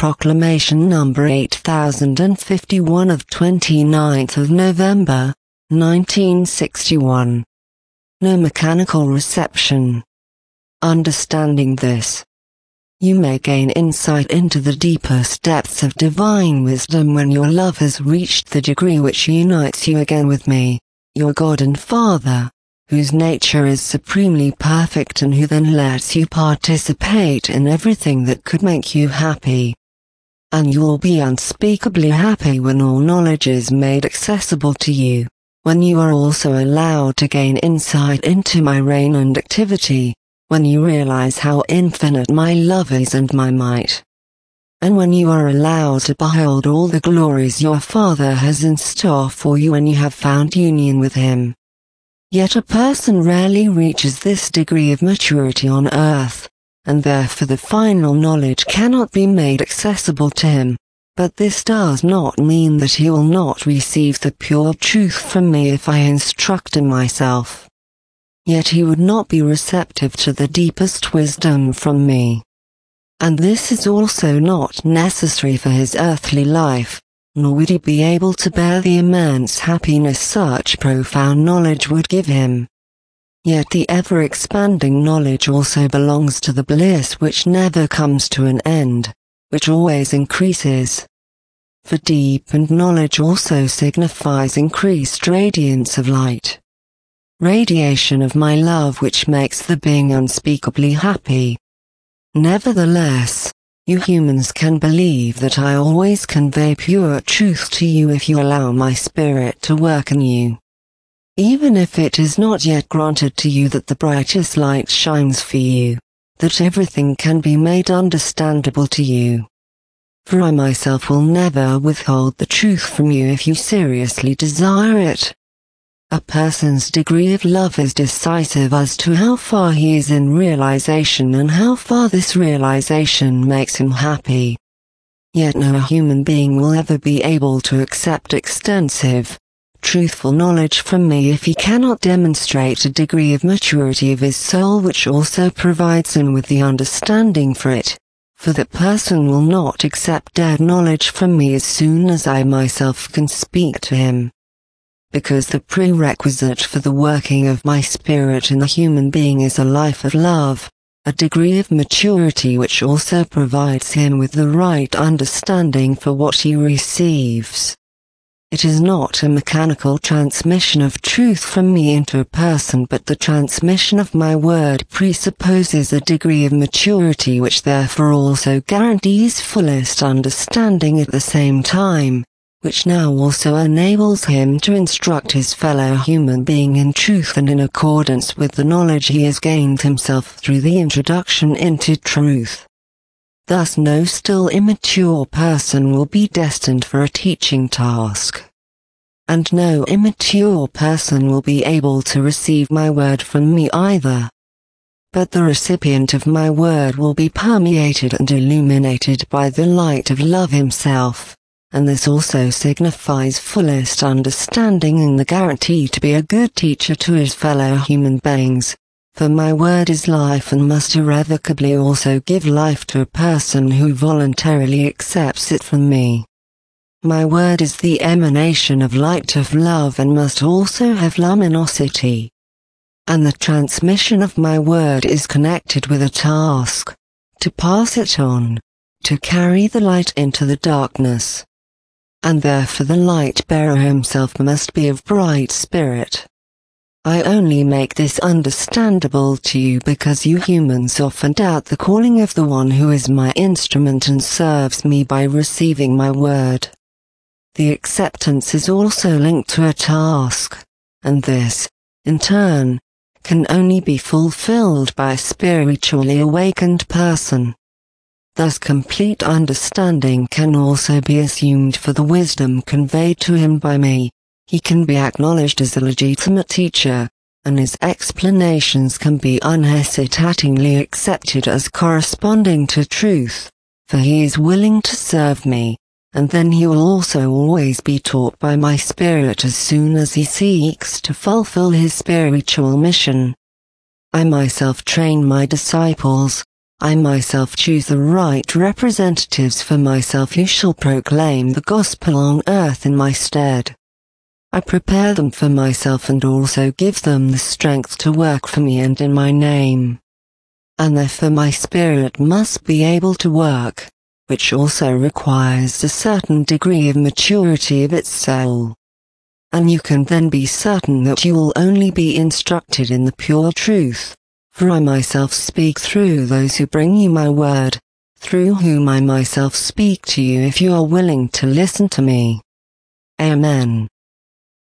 Proclamation number 8051 of 29th of November, 1961. No mechanical reception. Understanding this, you may gain insight into the deepest depths of divine wisdom when your love has reached the degree which unites you again with me, your God and Father, whose nature is supremely perfect and who then lets you participate in everything that could make you happy. And you'll be unspeakably happy when all knowledge is made accessible to you, when you are also allowed to gain insight into my reign and activity, when you realize how infinite my love is and my might, and when you are allowed to behold all the glories your Father has in store for you when you have found union with Him. Yet a person rarely reaches this degree of maturity on earth, and therefore the final knowledge cannot be made accessible to him, but this does not mean that he will not receive the pure truth from me if I instruct him myself. Yet he would not be receptive to the deepest wisdom from me. And this is also not necessary for his earthly life, nor would he be able to bear the immense happiness such profound knowledge would give him. Yet the ever-expanding knowledge also belongs to the bliss which never comes to an end, which always increases. For deepened knowledge also signifies increased radiance of light. Radiation of my love which makes the being unspeakably happy. Nevertheless, you humans can believe that I always convey pure truth to you if you allow my spirit to work in you. Even if it is not yet granted to you that the brightest light shines for you, that everything can be made understandable to you. For I myself will never withhold the truth from you if you seriously desire it. A person's degree of love is decisive as to how far he is in realization and how far this realization makes him happy. Yet no human being will ever be able to accept extensive, truthful knowledge from me if he cannot demonstrate a degree of maturity of his soul which also provides him with the understanding for it, for that person will not accept dead knowledge from me as soon as I myself can speak to him. Because the prerequisite for the working of my spirit in the human being is a life of love, a degree of maturity which also provides him with the right understanding for what he receives. It is not a mechanical transmission of truth from me into a person, but the transmission of my word presupposes a degree of maturity which therefore also guarantees fullest understanding at the same time, which now also enables him to instruct his fellow human being in truth and in accordance with the knowledge he has gained himself through the introduction into truth. Thus no still immature person will be destined for a teaching task. And no immature person will be able to receive my word from me either. But the recipient of my word will be permeated and illuminated by the light of love himself, and this also signifies fullest understanding and the guarantee to be a good teacher to his fellow human beings. For my word is life and must irrevocably also give life to a person who voluntarily accepts it from me. My word is the emanation of light of love and must also have luminosity. And the transmission of my word is connected with a task, to pass it on, to carry the light into the darkness. And therefore the light bearer himself must be of bright spirit. I only make this understandable to you because you humans often doubt the calling of the one who is my instrument and serves me by receiving my word. The acceptance is also linked to a task, and this, in turn, can only be fulfilled by a spiritually awakened person. Thus complete understanding can also be assumed for the wisdom conveyed to him by me. He can be acknowledged as a legitimate teacher, and his explanations can be unhesitatingly accepted as corresponding to truth, for he is willing to serve me, and then he will also always be taught by my spirit as soon as he seeks to fulfill his spiritual mission. I myself train my disciples. I myself choose the right representatives for myself who shall proclaim the gospel on earth in my stead. I prepare them for myself and also give them the strength to work for me and in my name. And therefore my spirit must be able to work, which also requires a certain degree of maturity of its soul. And you can then be certain that you will only be instructed in the pure truth, for I myself speak through those who bring you my word, through whom I myself speak to you if you are willing to listen to me. Amen.